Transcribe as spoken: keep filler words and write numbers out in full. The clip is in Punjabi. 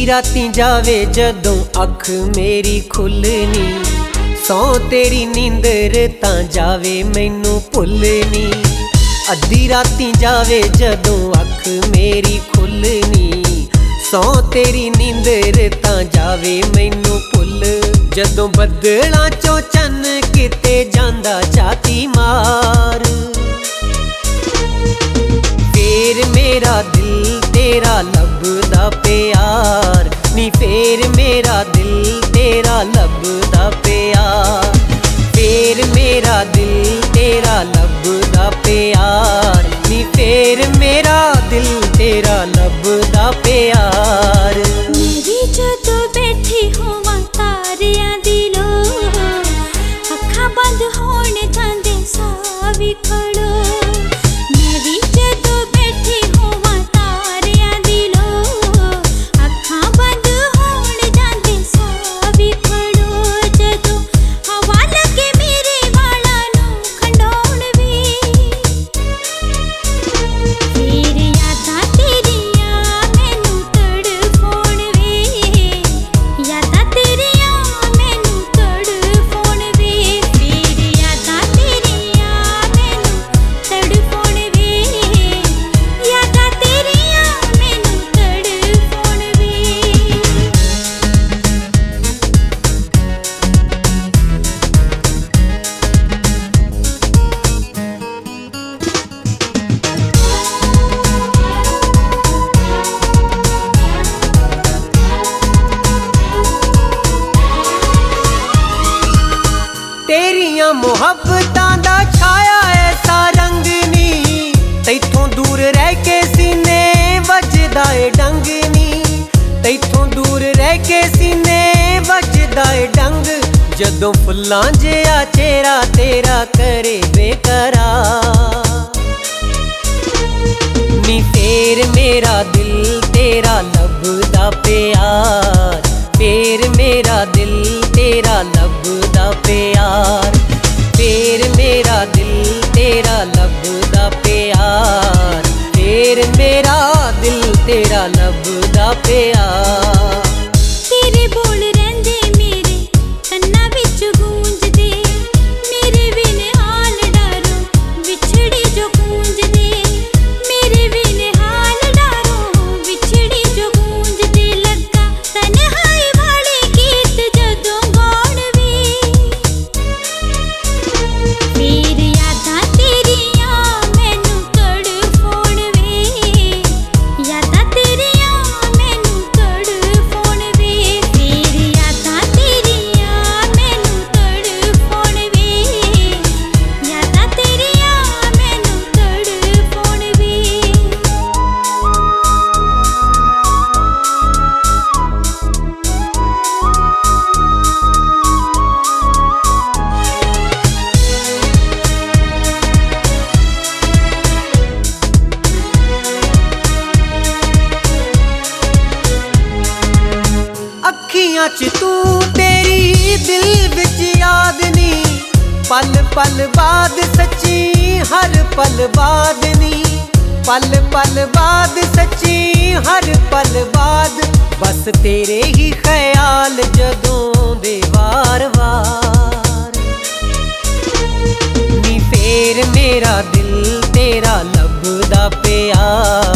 ਅੱਧੀ ਰਾਤੀ ਜਾਵੇ ਜਦੋਂ ਅੱਖ ਮੇਰੀ ਖੁੱਲਣੀ, ਸੌ ਤੇਰੀ ਨੀਂਦਰ ਤਾਂ ਜਾਵੇ ਮੈਨੂੰ ਭੁੱਲਣੀ। ਅੱਧੀ ਰਾਤੀ ਜਾਵੇ ਜਦੋਂ ਅੱਖ ਮੇਰੀ ਖੁੱਲਣੀ, ਸੌ ਤੇਰੀ ਨੀਂਦਰ ਤਾਂ ਜਾਵੇ ਮੈਨੂੰ ਭੁੱਲ। ਜਦੋਂ ਬੱਦਲਾਂ ਚੋਂ ਚੰਨ ਕਿਤੇ ਜਾਂਦਾ ਛਾਤੀ ਮਾਰ, ਫੇਰ ਮੇਰਾ ਦਿਲ ਤੇਰਾ ਲੱਭਦਾ ਪਿਆਰ ਨੀ, ਫੇਰ ਮੇਰਾ ਦਿਲ ਤੇਰਾ ਲੱਭਦਾ ਪਿਆਰ, ਫੇਰ ਮੇਰਾ ਦਿਲ ਤੇਰਾ ਲੱਭਦਾ ਪਿਆਰ ਨੀ, ਫੇਰ ਮੇਰਾ ਦਿਲ ਤੇਰਾ ਲੱਭਦਾ ਪਿਆਰ। ਮੇਰੀ ਜਦੋਂ ਬੈਠੀ ਹੋਵਾਂ ਤਾਰਿਆਂ ਦੀ ਲੋ, ਅੱਖਾਂ ਬੰਦ ਹੋਣ ਜਾਂਦੇ ਸਾਹ ਵੀ ਖੜੋ। ਮੇਰੀ ਜਦੋਂ ਬੈਠੀ ਹੋਵਾਂ ਤਾਰਿਆਂ ਦੀ ਲੋ, ਅੱਖਾਂ ਬੰਦ ਹੋਣ ਜਾਂਦੇ ਸਾਹ ਵੀ ਖੜੋ। ਜਦੋਂ ਹਵਾ ਲੱਗੇ ਮੇਰੇ ਵਾਲਾਂ ਨੂੰ ਖੰਡਾਉਣ ਵੇ, ਫੇਰ ਯਾਦਾਂ ਤੇਰੀਆਂ ਮੈਨੂੰ ਤੜਫਾਉਣ ਵੇ, ਯਾਦਾਂ ਤੇਰੀਆਂ ਮੈਨੂੰ ਤੜਫਾਉਣ ਵੇ, ਫੇਰ ਯਾਦਾਂ ਤੇਰੀਆਂ ਮੈਨੂੰ ਤੜਫਾਉਣ ਵੇ, ਯਾਦਾਂ ਤੇਰੀਆਂ ਮੈਨੂੰ ਤੜਫਾਉਣ ਵੇ। ਤੇਰੀਆਂ ਮੁਹੱਬਤਾਂ ਦਾ ਛਾਇਆ ਐਸਾ ਰੰਗ ਨੀ, ਤੈਥੋਂ ਦੂਰ ਰਹਿ ਕੇ ਸੀਨੇ ਵੱਜਦਾ ਏ ਡੰਗ ਨੀ, ਤੈਥੋਂ ਦੂਰ ਰਹਿ ਕੇ ਸੀਨੇ ਵੱਜਦਾ ਏ ਡੰਗ। ਜਦੋਂ ਫੁੱਲਾਂ ਜਿਹਾ ਚਿਹਰਾ ਤੇਰਾ ਕਰੇ ਬੇਕਰਾਰ ਨੀ, ਫੇਰ ਮੇਰਾ ਦਿਲ ਤੇਰਾ ਲੱਭਦਾ ਪਿਆਰ, ਫੇਰ ਮੇਰਾ ਦਿਲ ਤੇਰਾ ਲੱਭਦਾ ਪਿਆਰ, ਫੇਰ ਮੇਰਾ ਦਿਲ ਤੇਰਾ ਲੱਭਦਾ ਪਿਆਰ, ਫੇਰ ਮੇਰਾ ਦਿਲ ਤੇਰਾ ਲੱਭਦਾ ਪਿਆਰ। ਤੇਰੇ ਬੋਲ ਰਹਿੰਦੇ ਮੇਰੇ ਕੰਨਾਂ ਵਿੱਚ ਗੂੰਜਦੇ, ਮੇਰੇ ਬਿਨ ਹਾਲ ਡਾਰੋ ਵਿਛੜੀ ਜੋ ਗੂੰਜਦੇ, ਮੇਰੇ ਬਿਨ ਹਾਲ ਡਾਰੋ ਵਿਛੜੀ ਜੋ ਗੂੰਜਦੇ। ਲੱਗਾ ਤਨਹਾਈ ਵਾਲੇ ਗੀਤ ਜਦੋਂ ਗਾਉਣ ਵੇ, ਫੇਰ ਯਾਦਾਂ ਤੇਰੀਆਂ ਮੈਨੂੰ ਤੜਫਾਉਣ ਵੇ, ਯਾਦਾਂ ਤੇਰੀਆਂ ਮੈਨੂੰ ਤੜਫਾਉਣ ਵੇ, ਫੇਰ ਯਾਦਾਂ ਤੇਰੀਆਂ ਮੈਨੂੰ ਤੜਫਾਉਣ ਵੇ, ਯਾਦਾਂ ਤੇਰੀਆਂ ਮੈਨੂੰ ਤੜਫਾਉਣ ਵੇ। ਅੱਖੀਆਂ 'ਚ ਤੂੰ ਤੇਰੀ ਦਿਲ ਵਿੱਚ ਯਾਦ ਨੀ, ਪਲ ਪਲ ਬਾਅਦ ਸੱਚੀ ਹਰ ਪਲ ਬਾਅਦ ਨੀ, ਪਲ ਪਲ ਬਾਅਦ ਸੱਚੀ ਹਰ ਪਲ ਬਾਅਦ। ਬਸ ਤੇਰੇ ਹੀ ਖਿਆਲ ਜਦੋਂ ਦੇ ਵਾਰ ਵਾਰ ਨੀ, ਫੇਰ ਮੇਰਾ ਦਿਲ ਤੇਰਾ ਲੱਭਦਾ ਪਿਆਰ।